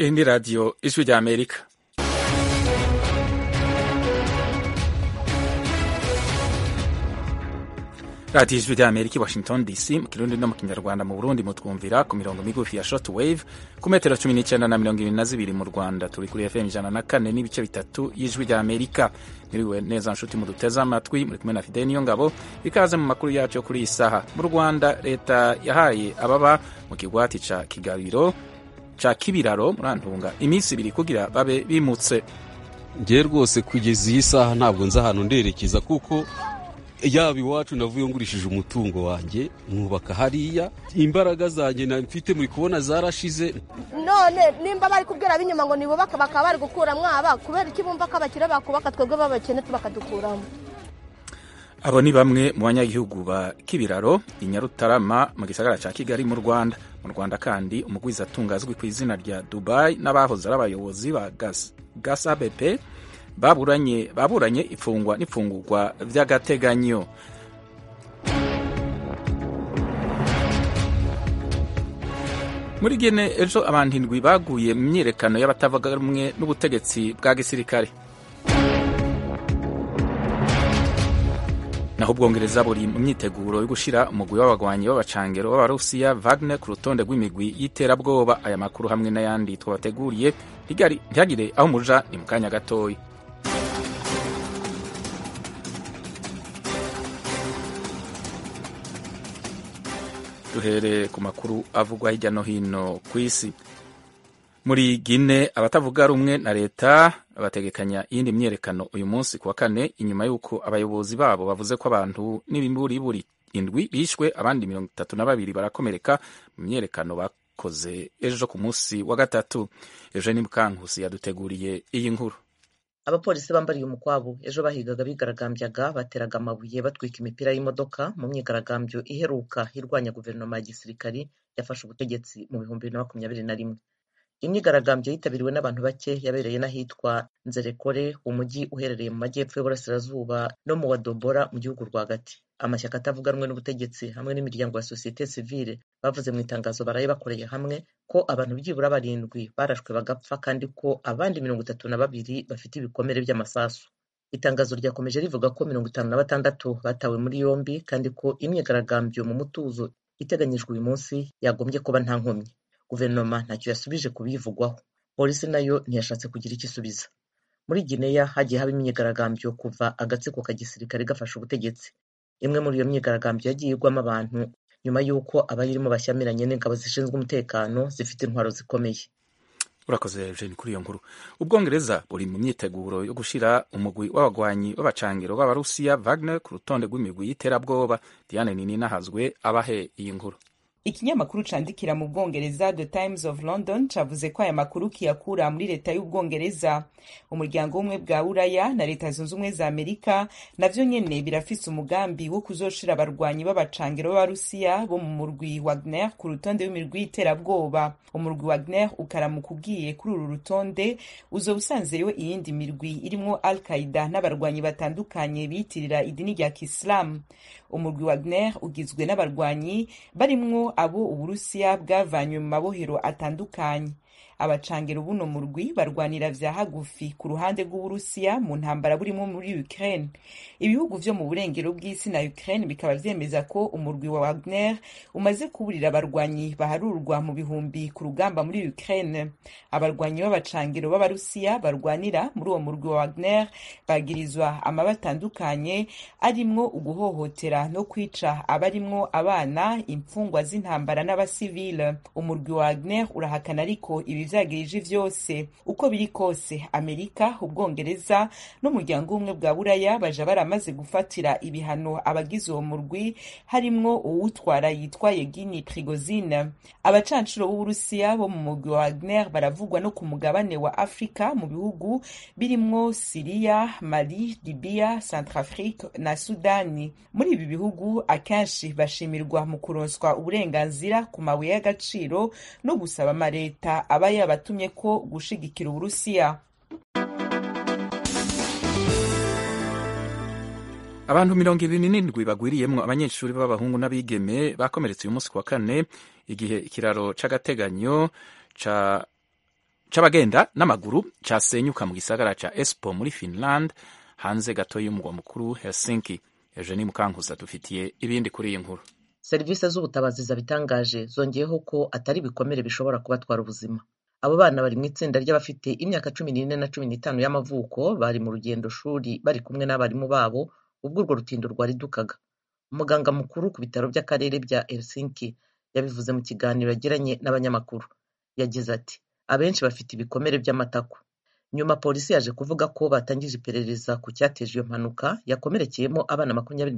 Ni radio Ijwi rya Amerika. Radio Ijwi rya Amerika, Washington DC, mu Kirundi no mu Kinyarwanda. Mu Burundi mutwumvira ku mirongo migufi ya shortwave ku metero 19 na 22 mu Rwanda. Turi kuri FM 104 n'ibice bitatu y'Ijwi rya Amerika. Niriwe neza nshuti mu duteza amatwi, muri kumwe na Fidel Niyongabo. Ikaze mu makuru yacu kuri iyi saha. Mu Rwanda leta yahaye ababa mu kigwati ca Kibiraro murantunga iminsi ibiri kugira babe bimutse. Ngiye rwose kugeza iyi saha ntabwo nza ahantu nderekeza, kuko yaba iwacu navuye ngurishije umutungo wanjye mwubaka hariya, imbaraga zanjye mfite muri kubona zarashize. None nimba bari kubwira binyuma ngo nibubaka bakaba bari gukura mwaba kubera iki bumva ko abakire bakubaka twebwe babakene tubakadukuramo. Abo ni bamwe mu banyagihugu ba Kibiraro i Nyarutarama mu gisagara ca Kigali mu Rwanda. Mu Rwanda kandi umugwiza atungazwi ku izina rya Dubai n'abahoze ari abayobozi ba GASABP baburanye ifungwa n'ifungurwa vy'agateganyo. Muri Guinea ejo abantu 7 baguye mu myiyerekano y'abatavuga rumwe n'ubutegetsi bwa gisirikare. Naho Ubwongereza buri mu myiteguro yo gushira umugwi w'abagwanyi b'abacangero b'Abarusiya Wagner ku rutonde rw'imigwi y'iterabwoba. Aya makuru hamwe n'ayandi twabateguriye ntihagire aho muja ni mu kanya gatoya. Duhere ku makuru avugwa hirya no hino ku isi. Muri Guinea abatavuga rumwe na leta bategekanya iyindi myerekano uyu munsi kuwa kane, inyuma y'uko abayobozi babo bavuze ko abantu n'ibimburiburi 7 bishwe, abandi 32 barakomereka mu myerekano bakoze ejo ku munsi wa gatatu. Eugene Mukankusi yaduteguriye iyi nkuru. Abapolisi bambariye umukwabu ejo bahigaga bigaragambyaga, bateraga amabuye, batwika imipira y'imodoka mu myigaragambyo iheruka irwanya guverinoma ya gisirikari yafashe ubutegetsi mu 2021. Imyigaragambyo yitabiriwe n'abantu bake yabereye n'ahitwa Nzerekore, umujyi uherereye mu majyepfo y'uburasirazuba, no mu Wadobora mu gihugu rwagati. Amashyaka atavuga rumwe n'ubutegetsi hamwe n'imiryango ya societe civile bavuze mu itangazo baraye bakoreye hamwe ko abantu byibura 7 barashwe bagapfa, kandi ko abandi 32 bafite ibikomere by'amasasu. Itangazo ryakomeje rivuga ko 56 batawe muri yombi, kandi ko imyigaragambyo mu mutuzo iteganyijwe uyu munsi yagombye kuba nta nkomyi. Guverinoma ntacyo yasubije kubivugwaho. Polisi nayo ntiyashatse kugira icyo isubiza. Muri Guinea hagiye haba imyigaragambyo kuva agatsiko ka gisirikare gafashe ubutegetsi. Imwe muri iyo myigaragambyo yagiye igwamo abantu nyuma y'uko abayirimo bashyamiranye n'ingabo zishinzwe umutekano zifite intwaro zikomeye. Urakoze Eugene kuri iyo nkuru. Ubwongereza buri mu myiteguro yo gushira umugwi w'abagwanyi b'abacangero b'Abarusiya Wagner ku rutonde rw'imigwi y'iterabwoba. Diane Nini Hazwe abahe iyi nkuru. Ikinyamakuru candikira mu Bwongereza The Times of London cavuze ko aya makuru kiyakura muri leta y'Ubwongereza. Umuryango w'ubumwe bwa Buraya na leta zunze ubumwe za Amerika navyo nyene birafise umugambi wo kuzoshira abarwanyi b'abacangero b'Abarusiya bo mu murwi Wagner ku rutonde w'imirwi y'iterabwoba. Umurwi Wagner ukaramuka ugiye kuri uru rutonde uzoba usanzeyo iyindi mirwi irimwo Al-Qaeda n'abarwanyi batandukanye biyitirira idini rya Kisilamu. Umurwi Wagner ugizwe n'abarwanyi barimwo abo Uburusiya bwavanywe mu mabohero atandukanye. Abacangero buno murwi barwanira vya hagufi ku ruhande rw'Uburusiya mu ntambara burimo muri Ukraine. Ibihugu vyo mu burengero bw'isi na Ukraine bikaba vyemeza ko umurwi wa Wagner umaze kuburira abarwanyi baharurwa mu bihumbi ku rugamba muri Ukraine. Abarwanyi b'abacangero b'Abarusiya barwanira muri uwo murwi wa Wagner bagirizwa amabatandukanye arimwo uguhohotera no kwica abarimwo abana, imfungwa z'intambara n'abasivile. Umurwi wa Wagner urahakana ariko ibi vyagirije vyose. Uko biri kose, Amerika, Ubwongereza n'umuryango w'ubumwe bwa Buraya baja baramaze gufatira ibihano abagize uwo murwi, harimwo uwutwara yitwa Yevgeny Prigozhin. Abacancuro b'Uburusiya bo mu murwi wa Wagner baravugwa no ku mugabane wa Afrika mu bihugu birimwo Syria, Mali, Libya, Centrafrique na Sudani. Muri ibi bihugu akenshi bashimirwa mu kuronswa uburenganzira ku mabuye y'agaciro no gusaba amareta aba yabatumye ko gushigikira Uburusiya. Abantu 27 bagwiriyemwo abanyeshuri b'abahungu n'abigeme bakomeretse uyu munsi kuwa kane igihe ikiraro c'agateganyo c'abagenda n'amaguru casenyuka mu gisagara ca Espoo muri Finland hanze gato y'umugwa mukuru Helsinki. Eugenie Mukankusa dufitiye ibindi kuri iyi nkuru. Serivisi z'ubutabazi zabitangaje zongeyeho ko atari ibikomere bishobora kubatwara ubuzima. Abo bana bari mu itsinda ry'abafite imyaka 14 na 15 y'amavuko, bari mu rugendo shuri bari kumwe n'abarimu babo ubwo urwo rutindo rwaridukaga. Umuganga mukuru ku bitaro by'akarere bya Helsinki yabivuze mu kiganiro yagiranye n'abanyamakuru. Yagize ati abenshi bafite ibikomere by'amatako. Nyuma polisi yaje kuvuga ko batangije iperereza ku cyateje iyo mpanuka yakomerekeyemo abana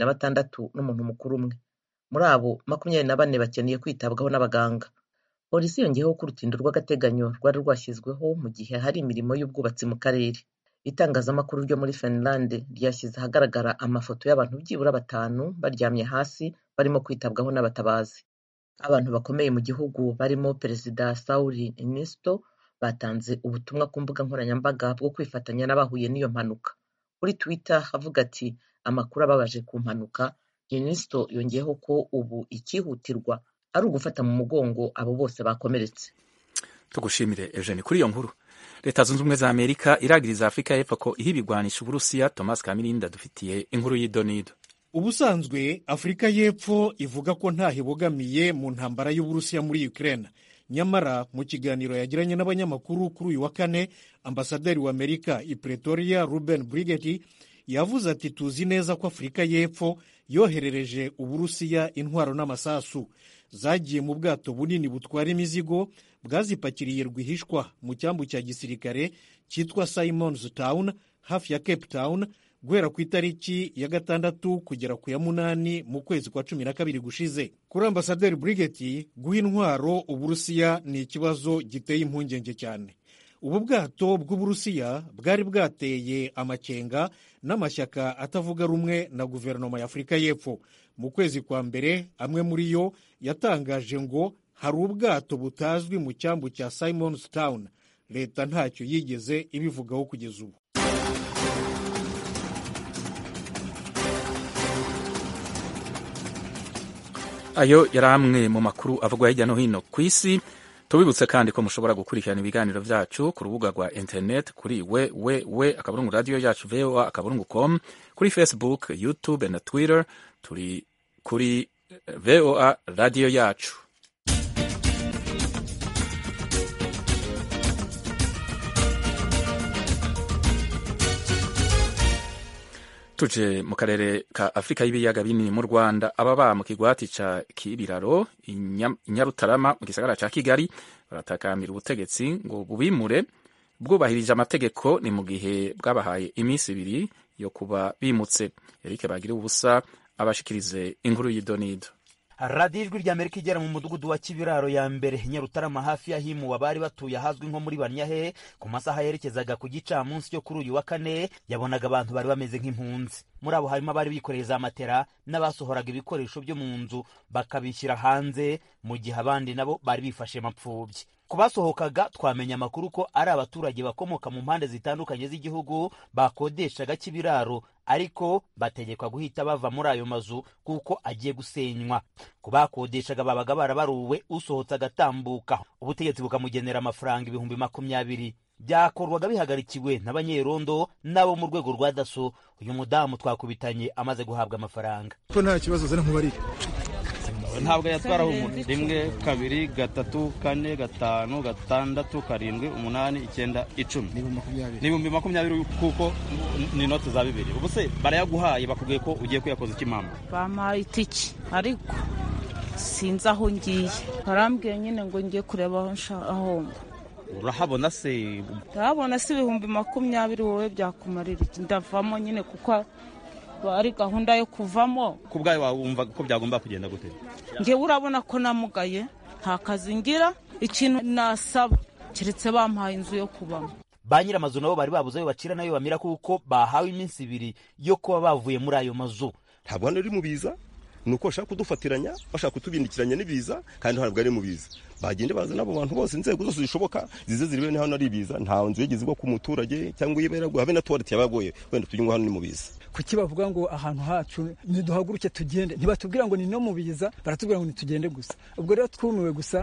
26 n'umuntu mukuru umwe. Muri abo 24 bakeneye kwitabwaho n'abaganga. Polisi yongeyeho ko urutindo rw'agateganyo rwari rwashyizweho mu gihe hari imirimo y'ubwubatsi mu karere. Itangazamakuru ryo muri Finland ryashyize ahagaragara amafoto y'abantu byibura 5 baryamye hasi barimo kwitabwaho n'abatabazi. Abantu bakomeye mu gihugu barimo Perezida Sauli Niinisto batanze ubutumwa ku mbuga nkoranyambaga bwo kwifatanya n'abahuye n'iyo mpanuka. Kuri Twitter havuga ati amakuru ababaje ku mpanuka. Niinisto yongeyeho ko ubu ikihutirwa ari ugufata mu mugongo abo bose bakomeretse. Tugushimire Eugene kuri iyo nkuru. Leta Zunze Ubumwe za Amerika iragiriza Afrika y'Epfo ko ihibigwanisha Uburusiya. Thomas Kamirinda dufitiye inkuru y'idonido. Ubusanzwe Afrika y'Epfo ivuga ko nta hibogamiye mu ntambara y'Uburusiya muri Ukraine. Nyamara mu kiganiro yagiranye n'abanyamakuru kuri uyu wa kane, ambasaderi wa Amerika i Pretoria Ruben Brigeti yavuze ati tuzi neza ko Afrika y'Epfo yoherereje Uburusiya intwaro n'amasasu zagiye mu bwato bunini butwara imizigo bwazipakiriye rwihishwa mu cyambu cya gisirikare cyitwa Simon's Town hafi ya Cape Town guhera ku itariki ya 6 kugera ku ya 8 mu kwezi kwa 12 gushize. Kuri ambasaderi Brigeti, guha intwaro Uburusiya ni ikibazo giteye impungenge cyane. Ubu bwato bw'Uburusiya bwari bwateye amakenga n'amashyaka atavuga rumwe na guverinoma ya Afrika y'Epfo. Mu kwezi kwa mbere amwe muri yo yatangaje ngo hari ubwato butazwi mu cyambu cya Simon's Town. Leta ntacyo yigeze ibivugaho kugeza ubu. Ayo yari amwe mu makuru avugwa hirya no hino ku isi. Tubibutse kandi ko mushobora gukurikirana ibiganiro byacu ku rubuga rwa internet kuri www.radioyacu.voa.com, kuri Facebook, YouTube na Twitter. Turi kuri VOA Radio Yacu. Tuje mu karere ka Afrika y'ibiyaga binini mu Rwanda, ababa mu kigwati ca Kibiraro Nyarutarama mu gisagara ca Kigali baratakambira ubutegetsi ngo bubimure bwubahirije amategeko, ni mu gihe bwabahaye iminsi 2 yo kuba bimutse. Eric Bagira ubusa abashikirize inkuru y'idonido. Radio Ijwi ry'Amerika igera mu mudugudu wa Kibiraro ya mbere Nyarutarama hafi ya himu abari batuye ahazwi nko muri Banyahe ku masaha yerekezaga ku gicamunsi cyo kuri uyu wa kane yabonaga abantu bari bameze nk'impunzi. Muri abo harimo abari bikoreye za matera n'abasohoraga ibikoresho byo mu nzu bakabishyira hanze, mu gihe abandi nabo bari bifashe mapfubyi. Kubasohokaga twamenya amakuru ko ari abaturage bakomoka mu mpande zitandukanye z'igihugu bakodeshaga Kibiraro, ariko bategekwa guhita bava muri ayo mazu kuko agiye gusenywa. Kubakodeshaga babaga barabaruwe, usohotse agatambuka ubutegetsi bukamugenera amafaranga 20,000. Byakorwaga bihagarikiwe n'abanyerondo nabo mu rwego rwa daso. Uyu mudamu twakubitanye amaze guhabwa amafaranga. Ko nta kibazo zana nkubarira. Ntabwo yatwaraho umuntu 1 2 3 4 5 6 7 8 9 10 n'ibihumbi 20 kuko ni note za 2. Ubu se barayaguhaye bakubwiye ko ugiye kuyakoza ikimama. Bamaye itiki ariko sinzi aho ngiye. Barambwiye nyine ngo ngiye kureba aho. Urahabona se? Ndabona se 20,000 wowe byakumarira iki? Ndavamo nyine kuko ari gahunda yo kuvamo. Kubgaye wumva ko byagomba kugenda gute? Nge urabona ko namugaye nta kazi ngira, ikintu nasaba kiretse bampaye inzu yo kubamo. Ba nyir'amazu nabo bari babuze ayo bacira nayo bamira kuko bahawe iminsi 2 yo kuba bavuye muri ayo mazu. Ntabwo ari mu biza, nuko bashaka kudufatiranya, bashaka kutubindikiranya n'ibiza, kandi ntabwo ari mu biza. Bagende baza nabo bantu bose inzego zose zishoboka zize ziribe ni hano ari biza, nta nzu yigeze ngo ku muturage cyangwa yibera habe na toilet yabagoye, wenda tujye ngo hano ni mu biza. Kuki bavuga ngo ahantu hacu niduhaguruke tugende, ntibatubwira ngo ni no mu biza, baratubwira ngo nitugende gusa. Ubwo rero twumiwe gusa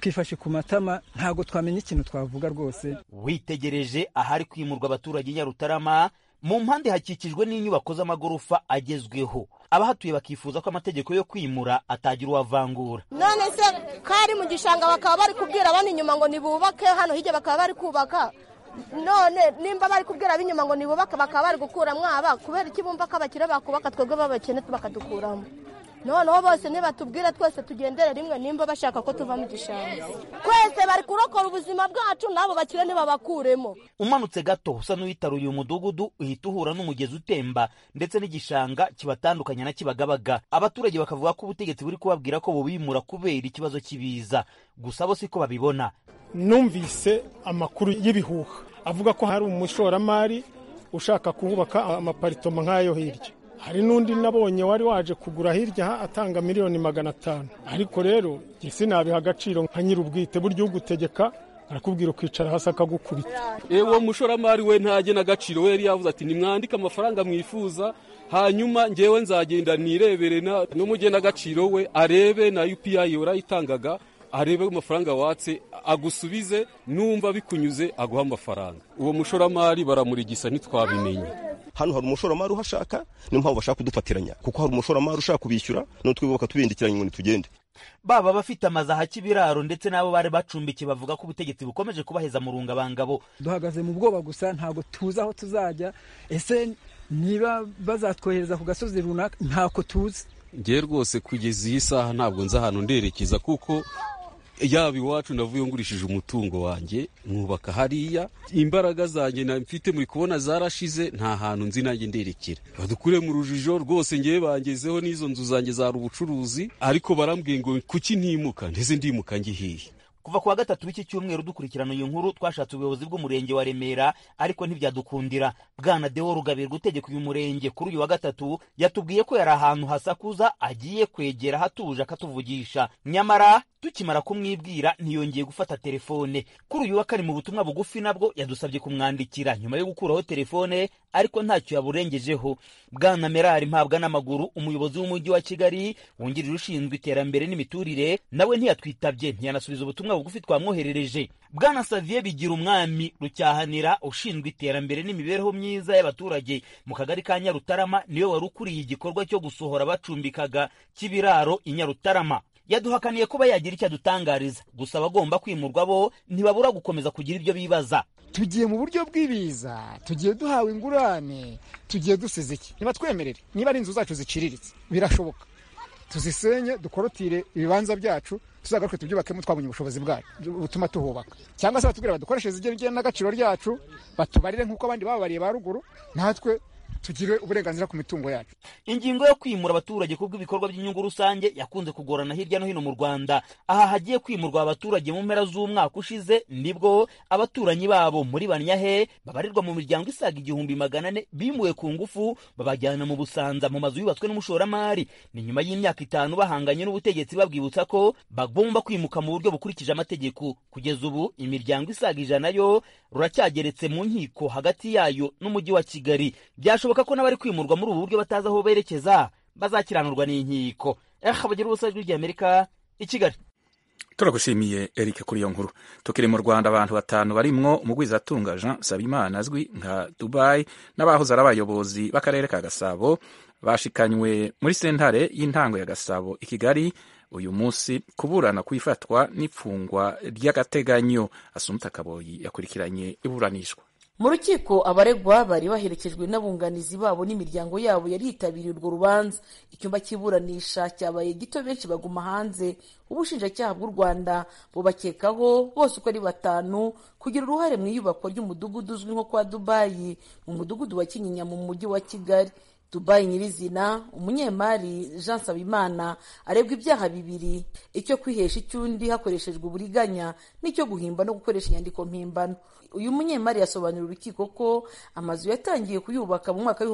twifashe ku matama ntabwo twamenya ikintu twavuga rwose. Witegereje ahari kwimurwa abaturage Nyarutarama, mu mpande hakikijwe n'inyubako z'amagorofa agezweho. Abahatuye bakifuza ko amategeko yo kwimura atagira uwavangura. None se kari mu gishanga bakaba bari kubwira abandi inyuma ngo nibubake, hano hirya bakaba bari kubaka. None nimba bari kubwira ab'inyuma ngo nibubake bakaba bari gukura mwaba, kubera iki bumva ko abakire bakubaka twebwe babakene bakadukuramo. Noneho bose nibatubwira twese tugendere rimwe, nimba bashaka ko tuva mu gishanga. Twese bari kurokora ubuzima bwacu, nabo bakire nibabakuremo. Umanutse gato usa n'uwitaruye umudugudu, uhita uhura n'umugezi utemba ndetse n'igishanga kibatandukanya na Kibagabaga. Abaturage bakavuga ko ubutegetsi buri kubabwira ko bubimura kubera ikibazo cy'ibiza, gusa bo siko babibona. Numvise amakuru y'ibihuha avuga ko hari umushoramari ushaka kubaka amaparitoma nk'ayo hirya. Hari n'undi nabonye wari waje kugura hirya atanga $500,000. Ariko rero sinabiha agaciro nka nyir'ubwite, buryo ugutegeka arakubwira kwicara hasi akagukubita. Uwo mushoramari we ntaje n'agaciro, we yari yavuze ati nimwandike amafaranga mwifuza, hanyuma ngewe nzagenda nirebere n'umugenda agaciro we arebe na UPI urayitangaga, arebe amafaranga watse agusubize, numva bikunyuze aguha amafaranga. Uwo mushoramari baramurigisa ntitwabimenye. Hano hari umushoramari uhashaka, niyo mpamvu bashaka kudufatiranya, kuko hari umushoramari ushaka kubishyura, no twibaka tubindikiranye ngo tugende. Baba bafite amazu aha Kibiraro ndetse nabo bari bacumbikiye bavuga ko ubutegetsi bukomeje kubaheza mu rungabangabo. Duhagaze mu bwoba gusa, ntabwo tuzi aho tuzajya. Ese niba bazatwohereza ku gasozi runaka ntako tuzi. Ngiye rwose kugeza iyi saha ntabwo nza ahantu nderekeza, kuko yaba iwacu navuye ngurishije umutungo wanjye mwubaka hariya, imbaraga zanjye mfite muri kubona zarashize, nta hantu nzi nanjye nderekera. Badukure mu rujijo rwose, ngiye bangezeho n'izo nzu zanjye za ubucuruzi, ariko barambwiye ngo kuki ntimuka, ndeze ndimuka ngihiye. Kuva kuwa gatatu w'iki cyumweru dukurikirana iyo nkuru, twashatse ubuyobozi bw'umurenge wa Remera ariko ntibyadukundira. Bwana Deo Rugabirwa utegeka uyu murenge kuri uyu wa gatatu yatubwiye ko yari ahantu hasakuza, agiye kwegera hatuje akatuvugisha. Nyamara tukimara kumwibwira ntiyongeye gufata telefone. Kuri uyu wa kane mu butumwa bugufi nabwo yadusabye kumwandikira nyuma yo gukuraho telefone, ariko ntacyo yaburengejeho. Bwana Merari Mpabwa n'amaguru, umuyobozi w'umujyi wa Kigali wungirije ushinzwe iterambere n'imiturire, nawe ntiyatwitabye, ntiyanasubiza ubutumwa bugufi twamwoherereje. Bwana Xavier Bigira umwami Rucyahanira ushinzwe iterambere n'imibereho myiza y'abaturage mu kagari ka Nyarutarama niwe wari ukuriye igikorwa cyo gusohora bacumbikaga Kibiraro i Nyarutarama. Yaduhakaniye kuba yagira icyo adutangariza, gusa abagomba kwimurwa bo ntibabura gukomeza kugira ibyo bibaza. Tugiye mu buryo bw'ibiza, tugiye duhawe ingurane, tugiye dusize iki? Niba twemerere, niba ari inzu zacu ziciriritse birashoboka, tuzisenye dukorotire ibibanza byacu, tuzagaruke tubyubakemo twabonye ubushobozi bwacu butuma tuhubaka, cyangwa se batubwira badukoreshe zigenge n'agaciro ryacu, batubarire nk'uko abandi babariye ba ruguru, natwe tugire uburenganzira ku mitungo yacu. Ingingo yo kwimura abaturage kubw'ibikorwa by'inyungu rusange yakunze kugorana hirya no hino mu Rwanda. Aha hagiye kwimurwa abaturage mu mpera z'umwaka ushize, nibwo abaturanyi babo muri Banyahe babarirwa mu miryango isaga 400 bimuwe ku ngufu babajyana mu Busanza mu mazu yubatswe n'umushoramari. Ni nyuma y'imyaka 5 bahanganye n'ubutegetsi babwibutsa ko bagomba kwimuka mu buryo bukurikije amategeko. Kugeza ubu imiryango isaga 100 yo ruracyageretse mu nkiko hagati yayo n'umujyi wa Kigali. Byashoboka ko n'abari kwimurwa muri ubu buryo bataza aho berekeza bazakiranurwa n'inkiko. Bagira ubusajwi ry'Amerika i Kigali. Turagushimiye Eric kuri iyo nkuru. Tukiri mu Rwanda, abantu 5 barimwo umugwizatunga Jean Sabimana azwi nka Dubai n'abahoze ari abayobozi b'akarere ka Gasabo bashikanywe muri sentare y'intango ya Gasabo i Kigali uyu munsi kuburana kwifatwa n'ifungwa ry'agateganyo. Asumta Kaboyi yakurikiranye iburanishwa. Mu rukiko abaregwa bari baherekejwe n'abunganizi babo n'imiryango yabo yari yitabiriye urwo rubanza. Icyumba cy'iburanisha cyabaye gito, benshi baguma hanze. Ubushinjacyaha bw'u Rwanda bubakekaho bose uko ari 5 kugira uruhare mu iyubakwa ry'umudugudu uzwi nko kwa Dubai mu mudugudu wa Kinyinya mu mujyi wa Kigali. Dubai nyirizina, umunyemari Jean Sabimana arebwa ibyaha 2: icyo kwihesha icyundi hakoreshejwe uburiganya n'icyo guhimba no gukoresha inyandiko mpimbano. Uyu munyemari yasobanurira urukiko ko amazu yatangiye kuyubaka mu mwaka wa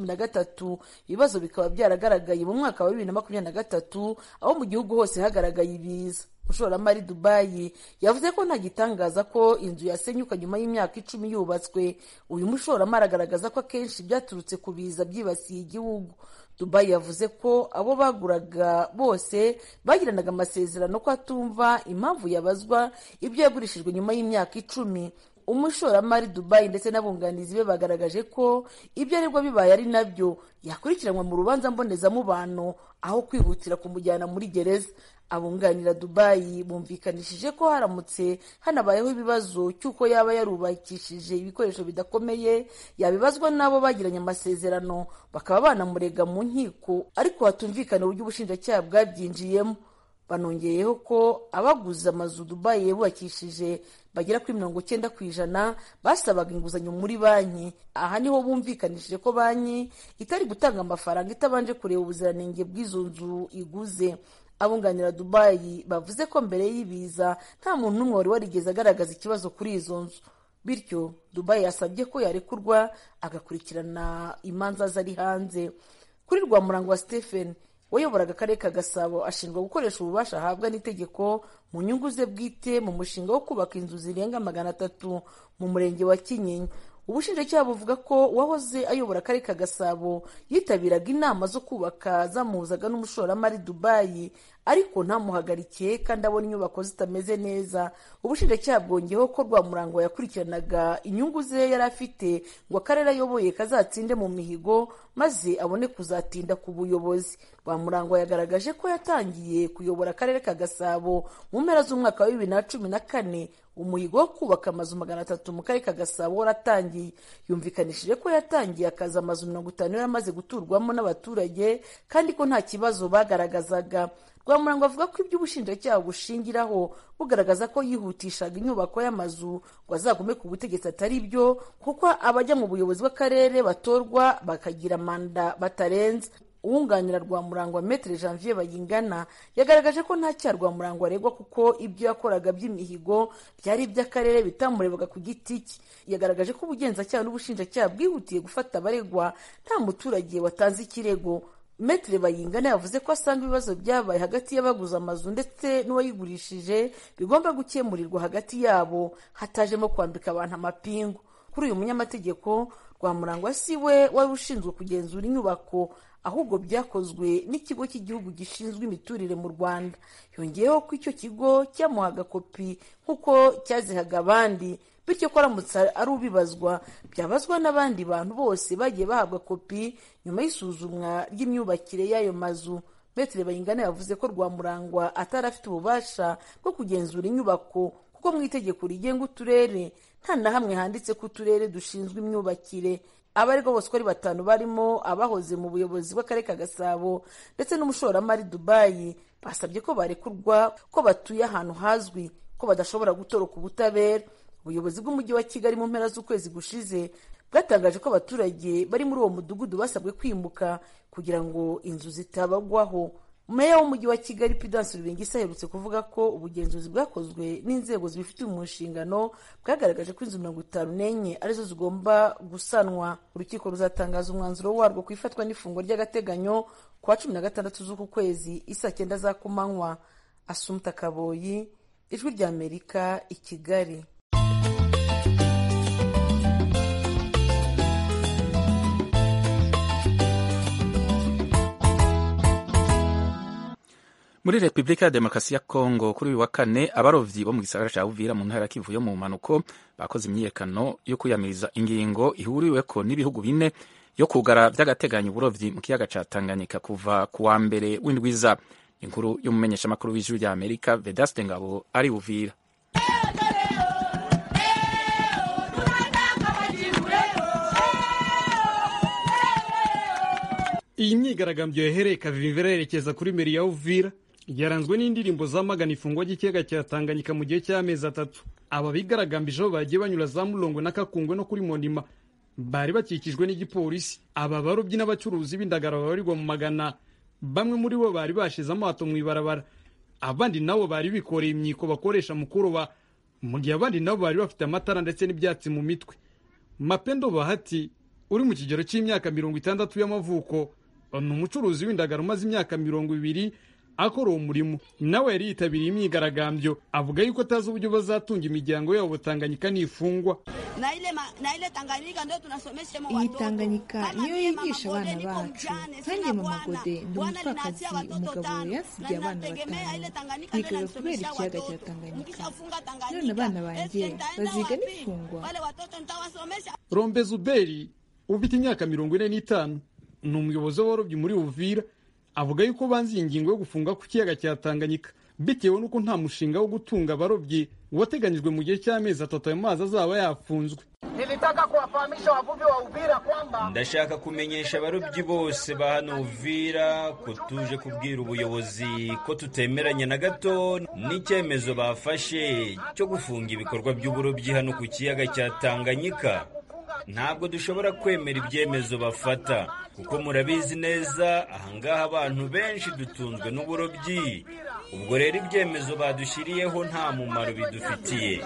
2013, ibibazo bikaba byaragaragaye mu mwaka wa 2023 aho mu gihugu hose hagaragaye ibiza. Umushoramari Dubai yavuze ko nta gitangaza ko inzu yasenyuka nyuma y'imyaka 10 yubatswe. Uyu mushoramari agaragaza ko akenshi byaturutse ku biza byibasiye igihugu. Dubai yavuze ko abo baguraga bose bagiranaga amasezerano ko atumva impamvu yabazwa ibyo yagurishijwe nyuma y'imyaka 10. Umushoramari Dubai ndetse n'abunganizi be bagaragaje ko ibyo aregwa bibaye ari nabyo yakurikiranwa mu rubanza mbonezamubano aho kwihutira kumujyana muri gereza. Abunganira Dubai bumvikanishije ko haramutse hanabayeho ibibazo cy'uko yaba yarubakishije ibikoresho bidakomeye yabibazwa n'abo bagiranye amasezerano bakaba banamurega mu nkiko, ariko hatumvikana uburyo ubushinjacyaha bwabyinjiyemo. Banongeyeho ko abaguze amazu Dubai yubakishije bagera kuri 90% basabaga inguzanyo muri banki. Aha niho bumvikanishije ko banki itari gutanga amafaranga itabanje kureba ubuziranenge bw'izo nzu iguze. Abunganira Dubai bavuze ko mbere y'ibiza nta muntu n'umwe wari warigeze agaragaza ikibazo kuri izo nzu, bityo Dubai yasabye ko yarekurwa agakurikirana imanza zari hanze. Kuri Rwamurangwa Stephen wayoboraga akarere ka Gasabo ashinjwa gukoresha ububasha ahabwa n'itegeko mu nyungu ze bwite mu mushinga wo kubaka inzu zirenga 300 mu murenge wa Kinyinya. Ubushinjacyaha buvuga ko wahoze ayobora akarere ka Gasabo yitabiraga inama zo kubaka zamuhuzaga n'umushoramari Dubai ariko ntamuhagarikiye kandi abona inyubako zitameze neza. Ubushinjacyaha bwongeyeho ko Rwamurangwa yakurikiranaga inyungu ze yari afite ngo akarere ayoboye kazatsinde mu mihigo maze abone kuzatinda ku buyobozi. Rwamurangwa yagaragaje ko yatangiye kuyobora akarere ka Gasabo mu mpera z'umwaka wa 2014. Umuhigo wo kubaka amazu 300 mu karere ka Gasabo waratangiye. Yumvikanishije ko yatangiye akaza amazu 50 yaramaze guturwamo n'abaturage kandi ko nta kibazo bagaragazaga. Rwamurangwa avuga ko ibyo ubushinjacyaha bushingiraho bugaragaza ko yihutishaga inyubako y'amazu ngo azagume ku butegetsi atari byo, kuko abajya mu buyobozi bw'akarere batorwa bakagira manda batarenze. Uwunganira Rwamurangwa Maître Janvier Bayingana yagaragaje ko nta cyaha Rwamurangwa aregwa kuko ibyo yakoraga by'imihigo byari iby'akarere bitamurebaga ku giti cye. Yagaragaje ko ubugenzacyaha n'ubushinjacyaha bwihutiye gufata abaregwa nta muturage watanze ikirego. Maître Bayingana yavuze ko asanga ibibazo byabaye hagati y'abaguze amazu ndetse n'uwayigurishije bigomba gukemurirwa hagati yabo hatajemo kwambika abantu amapingu. Kuri uyu munyamategeko, Rwamurangwa si we wari ushinzwe kugenzura inyubako, ahubwo byakozwe n'ikigo cy'igihugu gishinzwe imiturire mu Rwanda. Yongeyeho ko icyo kigo cyamuhaga kopi nk'uko cyazihaga abandi, bityo ko aramutse ari ubibazwa byabazwa n'abandi bantu bose bagiye bahabwa kopi nyuma y'isuzumwa ry'imyubakire y'ayo mazu. Maître Bayingana yavuze ko Rwamurangwa atari afite ububasha bwo kugenzura inyubako kuko mu itegeko rigenga uturere nta na hamwe handitse ko uturere dushinzwe imyubakire. Abaregwa bose ari 5 barimo abahoze mu buyobozi bw'akarere ka Gasabo ndetse n'umushoramari Dubai basabye ko barekurwa ko batuye ahantu hazwi ko badashobora gutoroka ubutabera. Ubuyobozi bw'umujyi wa Kigali mu mpera z'ukwezi gushize bwatangaje ko abaturage bari muri uwo mudugudu basabwe kwimuka kugira ngo inzu zitabagwaho. Meya w'umujyi wa Kigali Prudence Rubingisa aherutse kuvuga ko ubugenzuzi bwakozwe n'inzego zibifitiye mu nshingano bwagaragaje ko inzu 54 arizo zigomba gusanwa. Urukiko ruzatangaza umwanzuro warwo ku ifatwa n'ifungo ry'agateganyo kwa 16 z'uku kwezi isa 9 za kumanywa. Assumpta Kaboyi, Ijwi ry'Amerika, i Kigali. Muri Republika ya Demokarasi ya Kongo kuri uyu wa kane abarovyi bo mu gisagara ca Uvira mu ntara Kivu yo mu manuko bakoze imyiyerekano yo kuyamiriza ingingo ihuriweko n'ibihugu 4 yo kugara vy'agateganyo uburovyi mu kiyaga ca Tanganyika kuva ku wa mbere w'indwiza. Inkuru y'umumenyesha makuru w'Ijwi rya Amerika Vedaste Ngabo ari Uvira. Iyi myigaragambyo yahereye Kavimvira yerekeza kuri meri ya Uvira yaranzwe n'indirimbo zamagana ifungwa ry'ikiyaga cya Tanganyika mu gihe cy'amezi 3. Aba bigaragambije bagiye banyura za Mulongwe na Kakungwe no kuri Mondima bari bakikijwe n'igipolisi. Aba barobyi n'abacuruzi b'indagara babarirwa mu magana, bamwe muri bo bari bashize amato mu ibarabara, abandi nabo bari bikoreye imyiko bakoresha mu kuroba, mu gihe abandi nabo bari bafite amatara ndetse n'ibyatsi mu mitwe. Mapendo Bahati uri mu kigero cy'imyaka 60 y'amavuko, ni umucuruzi w'indagara umaze imyaka 20, akora uwo murimo nawe yari yitabiriye imyigaragambyo avuga yuko atazi uburyo bazatunga imiryango yabo Tanganyika nifungwa. Iyi Tanganyika niyo yigisha abana bacu. Nkanjye mu Magode ndi umupfakazi, umugabo yasigiye abana 5 nigaga kubera ikiyaga cya Tanganyika. None abana banjye baziga nifungwa. Rombe Zuberi ufite imyaka 45 ni umuyobozi w'abarobyi muri Uvira, avuga yuko banzi ingingo yo gufunga ku kiyaga cya Tanganyika bitewe nuko nta mushinga wo gutunga abarobyi wateganyijwe mu gihe cy'amezi 3 ayo mazi azaba yafunzwe. Nilitaka kuwafahamisha wavuvi wa Uvira kwamba ndashaka kumenyesha abarobyi bose ba hano Uvira ko tuje kubwira ubuyobozi ko tutemeranya na gato n'icyemezo bafashe cyo gufunga ibikorwa by'uburobyi hano ku kiyaga cya Tanganyika. Ntabwo dushobora kwemera ibyemezo bafata kuko murabizi neza ahangaha abantu benshi dutunzwe n'uburobyi. Ubwo rero ibyemezo badushyiriyeho nta mumaro bidufitiye.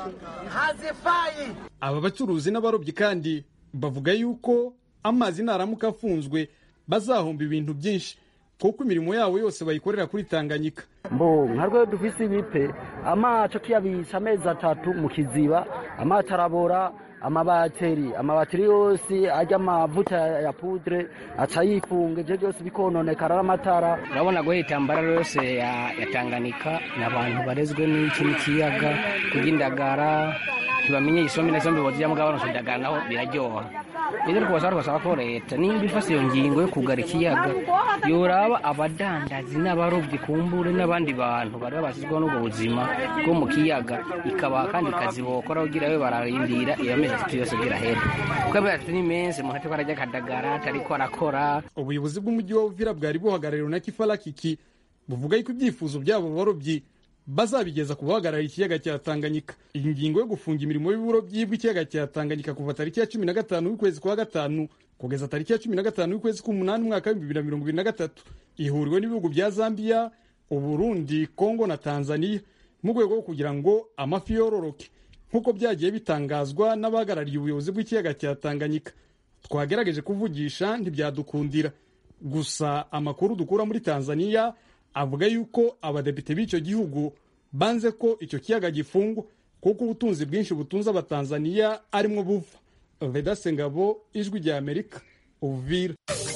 Aba bacuruzi n'abarobyi kandi bavuga yuko amazi naramuka afunzwe bazahomba ibintu byinshi kuko imirimo yabo yose bayikorera kuri Tanganyika. Nkarwe dufise ibipe amaco tuyabisha amezi 3 mu kiziba, amatarabora, amabateri yose ajya amavuta ya poudre aca yifunga, je byose bikononekara amatara. Urabona guhitambara yose ya Tanganyika n'abantu barezwe n'ikiyaga kugindagara tubamenye isombe na sombe bozya mugabo no ndagara naho biraryoha. Rero twasaba ko leta nimba ifase iyo ngingo yo kugara ikiyaga yoraba abadandazi n'abarobyi kumbure n'abandi bantu bari basizwe n'ubwo buzima bwo mu kiyaga ikaba kandi kazi bokora ugira we bararindira iyo mezi 3 yose gira hera kuko bafite n'imense mu hate barajya kadagara ariko arakora. Ubuyobozi bw'umujyi wa Uvira bwari buhagarariwe na Kifalakiki buvuga yuko ibyifuzo byabo barobyi bazabigeza ku bahagarariye ikiyaga cya Tanganyika. Iyi ngingo yo gufunga imirimo y'uburobyi bw'ikiyaga cya Tanganyika kuva tariki ya 15 y'ukwezi kwa gatanu kugeza tariki ya 15 y'ukwezi k'umunani mwaka wa 2023 ihuriwe n'ibihugu bya Zambia, Uburundi, Kongo na Tanzania mu rwego rwo kugira ngo amafi yororoke nk'uko byagiye bitangazwa n'abahagarariye ubuyobozi bw'ikiyaga cya Tanganyika. Twagerageje kuvugisha ntibyadukundira, gusa amakuru dukura muri Tanzania avuga yuko abadepite b'icyo gihugu banze ko icyo kiyaga gifungwa kuko ubutunzi bwinshi butunze abatanzania arimo buva. Vedaste Ngabo, Ijwi rya Amerika, Uvira.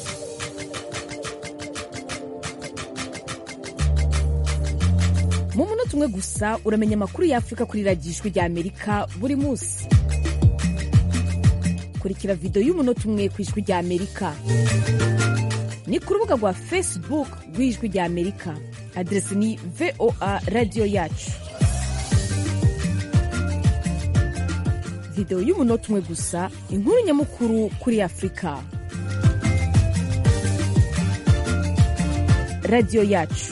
Mu munota umwe gusa uramenya amakuru y'Afrika kuri radiyo Ijwi rya Amerika buri munsi. Kurikira video y'umunota umwe ku Ijwi rya Amerika ni ku rubuga rwa Facebook rw'Ijwi rya Amerika. Adresi ni VOA Radio Yacu. Video y'umunota umwe gusa, inkuru nyamukuru kuri Afrika. Radio Yacu.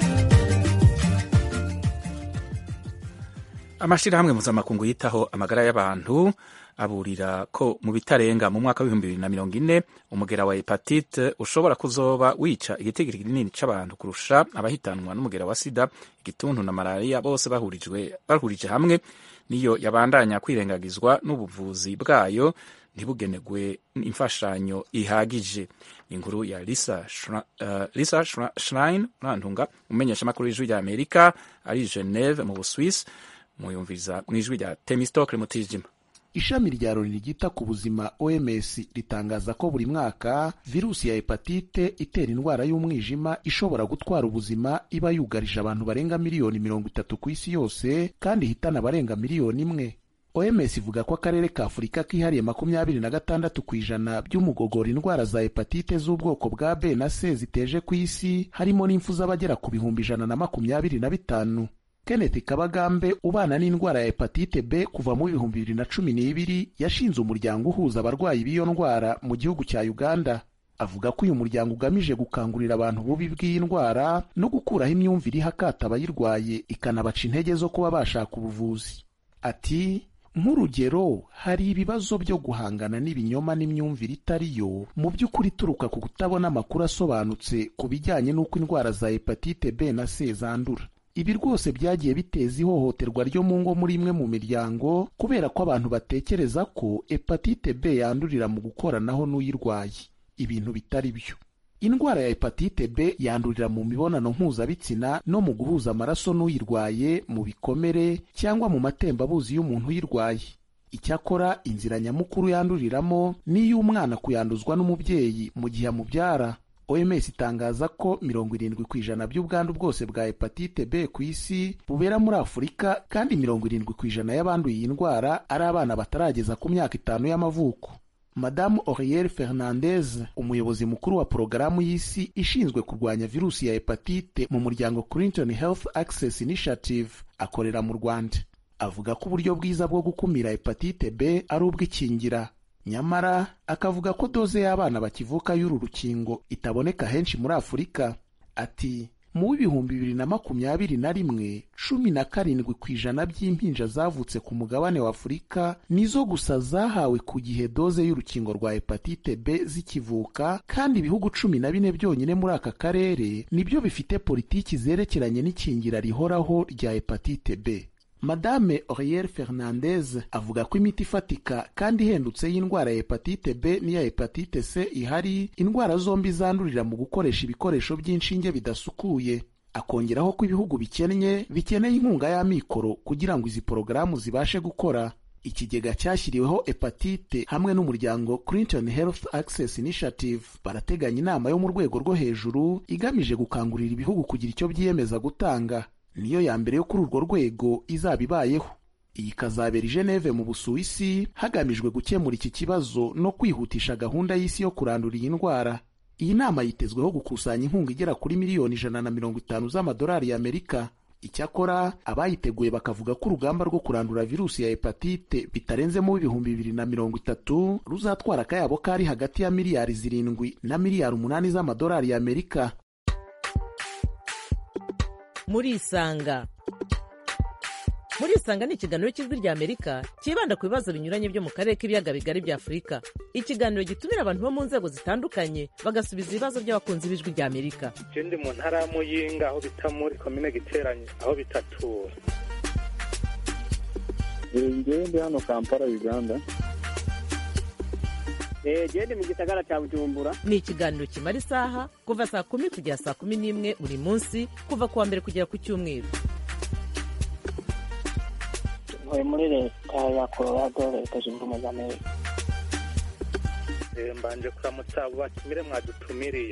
Amashirahamwe mpuzamakungu yitaho amagara y'abantu aburira ko mu bitarenga mu mwaka wa 2040 umugera wa hepatite ushobora kuzoba wica igitigiri kinini c'abantu kurusha abahitanwa n'umugera wa sida, igituntu na malaria bose bahurije hamwe, niyo yabandanya kwirengagizwa n'ubuvuzi bwayo ntibugenegwe imfashanyo ihagije. Inkuru ya Lisa Schlein Rantunga, umenyesha makuru y'Ijwi rya Amerika ari Geneve mu Busuwisi, muyumviza mw'ijwi rya Temistokle Mutijima. Ishami rya Loni ryita ku buzima OMS ritangaza ko buri mwaka virusi ya hepatite itera indwara y'umwijima ishobora gutwara ubuzima iba yugarije abantu barenga miliyoni 30 ku isi yose kandi hitana barenga miliyoni 1. OMS ivuga ko akarere ka Afurika kihariye 26% by'umugogoro indwara za hepatite z'ubwoko bwa B na C ziteje ku isi, harimo n'imfu z'abagera ku bihumbi 125. Kenneth Kabagambe ubana n'indwara ya hepatite B kuva mu 2012 yashinze umuryango uhuza abarwayi b'iyo ndwara mu gihugu cya Uganda. Avuga ko uyu muryango ugamije gukangurira abantu bubi bw'iyi ndwara no gukuraho imyumvire ihakata abayirwaye ikanabaca intege zo kuba bashaka ubuvuzi. Ati, nk'urugero, hari ibibazo byo guhangana n'ibinyoma n'imyumvire itariyo mu by'ukuri turuka ku kutabona amakuru asobanutse ku bijyanye n'uko indwara za hepatite B na C zandura. Ibi rwose byagiye biteza ihohoterwa ryo mu ngo muri imwe mu miryango kubera ko abantu batekereza ko hepatite B yandurira mu gukoranaho n'uyirwaye, ibintu bitari byo. indwara ya hepatite B yandurira mu mibonano mpuzabitsina no mu guhuza amaraso n'uyirwaye, mu bikomere cyangwa mu matembabuzi y'umuntu uyirwaye. Icyakora inzira nyamukuru yanduriramo ni iy'umwana kuyanduzwa n'umubyeyi mu gihe amubyara. OMS itangaza ko 70% by'ubwandu bwose bwa hepatite B ku isi bubera muri Afurika, kandi 70% y'abanduye iyi ndwara ari abana batarageza ku myaka 5 y'amavuko. Madamu Aurielle Fernandez, umuyobozi mukuru wa porogaramu y'isi ishinzwe kurwanya virusi ya hepatite mu muryango Clinton Health Access Initiative, akorera mu Rwanda. Avuga ko uburyo bwiza bwo gukumira hepatite B ari ubw'ikingira. Nyamara akavuga ko doze y'abana bakivuka y'uru rukingo itaboneka henshi muri Afurika. Ati mu 2021 17% by'impinja zavutse ku mugabane wa Afurika nizo gusa zahawe ku gihe doze y'urukingo rwa hepatite B zikivuka, kandi ibihugu 14 byonyine muri aka karere nibyo bifite politiki zerekeranye n'ikingira rihoraho rya hepatite B. Madame Aurielle Fernandez avuga ko imiti ifatika kandi ihendutse y'indwara ya hepatite B n'iya hepatite C ihari, indwara zombi zandurira mu gukoresha ibikoresho by'inshinge bidasukuye. Akongeraho ko ibihugu bikeneye inkunga y'amikoro kugira ngo izi porogaramu zibashe gukora. Ikigega cyashyiriweho hepatite hamwe n'umuryango Clinton Health Access Initiative barateganya inama yo mu rwego rwo hejuru igamije gukangurira ibihugu kugira icyo byiyemeza gutanga. Niyo ya mbere yo kuri urwo rwego izaba ibayeho. Iyi kazabera i Geneve mu Busuwisi hagamijwe gukemura iki kibazo no kwihutisha gahunda y'isi yo kurandura iyi ndwara. Iyi nama yitezweho gukusanya inkunga igera kuri miliyoni 150 z'amadolari y'Amerika. Icyakora abayiteguye bakavuga ko urugamba rwo kurandura virusi ya hepatite bitarenzemo 2030 ruzatwara akayabo kari hagati ya miliyari 7 na miliyari 8 z'amadolari y'Amerika. Muri Isanga ni ikiganiro cy'Ijwi ry'Amerika kibanda ku bibazo binyuranye byo mu karere k'ibiyaga bigari bya Afurika. Ikiganiro gitumira abantu bo mu nzego zitandukanye bagasubiza ibibazo by'abakunzi b'Ijwi ry'Amerika. Je ndi mu ntara ya Muyinga, aho bita muri komine Giteranye, aho bitatura. Ndi hano Kampala, Uganda. Ndi mu gisagara cya Bujumbura. Ni ikiganiro kimara isaha kuva saa 10 kugera saa 11 buri munsi, kuva kuwa mbere kugera ku cyumweru. Ntuye muri leta ya Colorado, leta zunze ubumwe za Amerika. Mbanje kuramutsa abo batumire mwadutumiriye.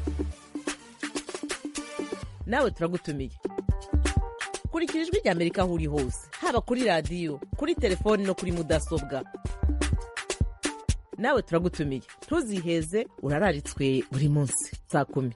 Nawe turagutumiye. Kurikira Ijwi ry'Amerika aho uri hose, haba kuri radiyo, kuri telefoni no kuri mudasobwa. Nawe turagutumiye. Ntuziheze, urararitswe buri munsi saa 10.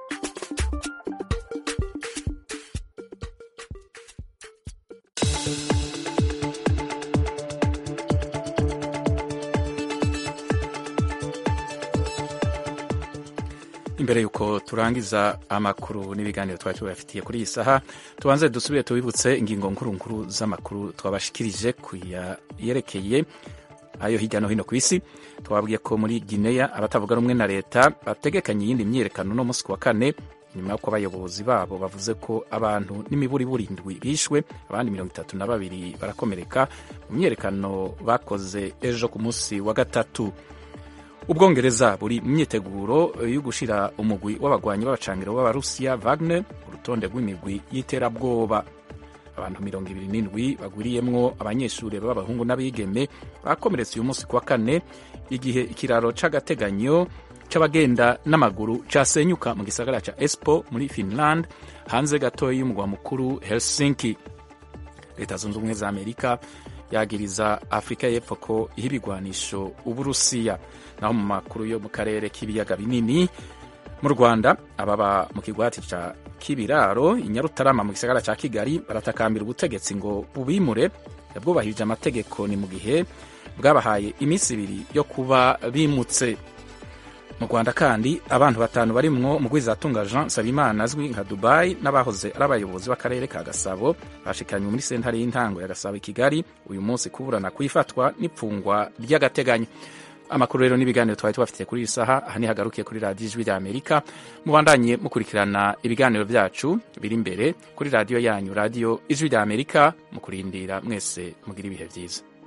Imbere yuko turangiza amakuru n'ibiganiro twari tubafitiye kuri iyi saha, tubanze dusubire tubibutse ingingo nkuru z'amakuru twabashikirije yerekeye ayo hirya no hino ku isi. Twabwiye ko muri Guinea abatavuga rumwe na leta bategekanye iyindi myiyerekano no musi wa kane, nyuma y'uko abayobozi babo bavuze ko abantu n'imiburiburi 7 bishwe, abandi 32 barakomereka mu myiyerekano bakoze ejo ku musi wa gatatu. Ubwongereza buri mu myiteguro yo gushira umugwi w'abagwanyi b'abacangiro b'Abarusiya Wagner urutonde rw'imigwi y'iterabwoba. Abantu 27 bagwiriyemwo abanyeshuri b'abahungu n'abigeme bakomeretse uyu munsi kuwa kane igihe ikiraro c'agateganyo c'abagenda n'amaguru casenyuka mu gisagara ca Espoo muri Finland, hanze gatoyi y'umugwa mukuru Helsinki. Leta zunze ubumwe za Amerika yagiriza Afrika y'Epfo ko ihibigwanisho Uburusiya. Naho mu makuru yo mu karere k'ibiyaga binini, mu Rwanda ababa mu kigwati ca Kibiraro Inyarutarama mu gisagara ca Kigali baratakambira ubutegetsi ngo bubimure bwubahirije amategeko, ni mu gihe bwabahaye iminsi 2 yo kuba bimutse. Mu Rwanda kandi abantu 5 barimwo Mugwizatunga Jean Sabimana azwi nka Dubai n'abahoze ari abayobozi b'akarere ka Gasabo bashikanywe muri sentare y'intango ya Gasabo i Kigali uyu munsi kuburana kwifatwa n'ipfungwa ry'agateganyo. Amakuru rero n'ibiganiro twari tubafitiye kuri iyi saha aha nihagarukiye kuri radiyo Ijwi ry'Amerika. Mubandanye mukurikirana ibiganiro byacu biri imbere kuri radiyo yanyu, radiyo Ijwi ry'Amerika. Mu kurindira mwese mugira ibihe byiza.